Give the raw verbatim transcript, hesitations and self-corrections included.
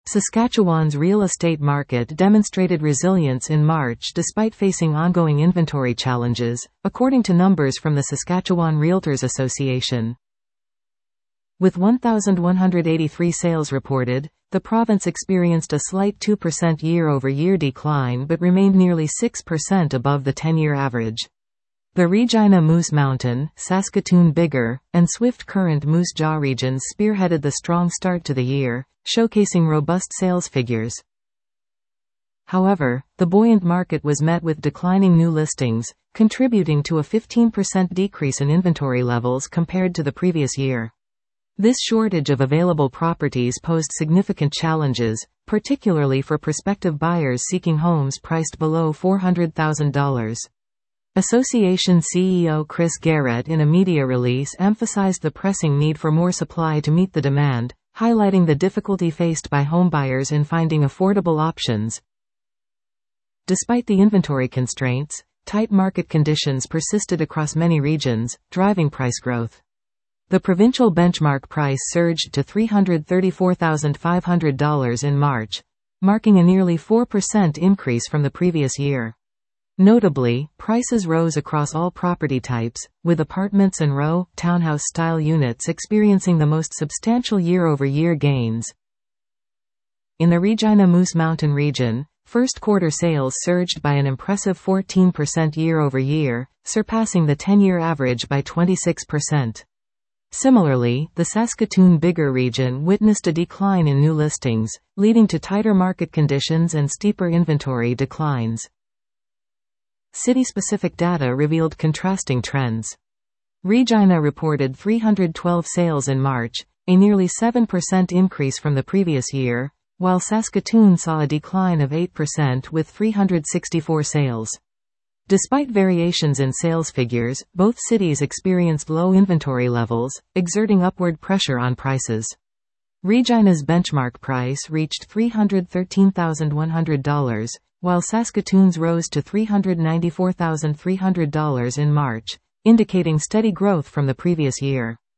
Saskatchewan's real estate market demonstrated resilience in March despite facing ongoing inventory challenges, according to numbers from the Saskatchewan Realtors Association. With one thousand one hundred eighty-three sales reported, the province experienced a slight two percent year-over-year decline but remained nearly six percent above the ten-year average. The Regina Moose Mountain, Saskatoon Biggar, and Swift Current Moose Jaw regions spearheaded the strong start to the year, showcasing robust sales figures. However, the buoyant market was met with declining new listings, contributing to a fifteen percent decrease in inventory levels compared to the previous year. This shortage of available properties posed significant challenges, particularly for prospective buyers seeking homes priced below four hundred thousand dollars. Association C E O Chris Garrett in a media release emphasized the pressing need for more supply to meet the demand, highlighting the difficulty faced by homebuyers in finding affordable options. Despite the inventory constraints, tight market conditions persisted across many regions, driving price growth. The provincial benchmark price surged to three hundred thirty-four thousand five hundred dollars in March, marking a nearly four percent increase from the previous year. Notably, prices rose across all property types, with apartments and row, townhouse-style units experiencing the most substantial year-over-year gains. In the Regina Moose Mountain region, first-quarter sales surged by an impressive fourteen percent year-over-year, surpassing the ten-year average by twenty-six percent. Similarly, the Saskatoon Biggar region witnessed a decline in new listings, leading to tighter market conditions and steeper inventory declines. City-specific data revealed contrasting trends. Regina reported three hundred twelve sales in March, a nearly seven percent increase from the previous year, while Saskatoon saw a decline of eight percent with three hundred sixty-four sales. Despite variations in sales figures, both cities experienced low inventory levels, exerting upward pressure on prices. Regina's benchmark price reached three hundred thirteen thousand one hundred dollars, while Saskatoon's rose to three hundred ninety-four thousand three hundred dollars in March, indicating steady growth from the previous year.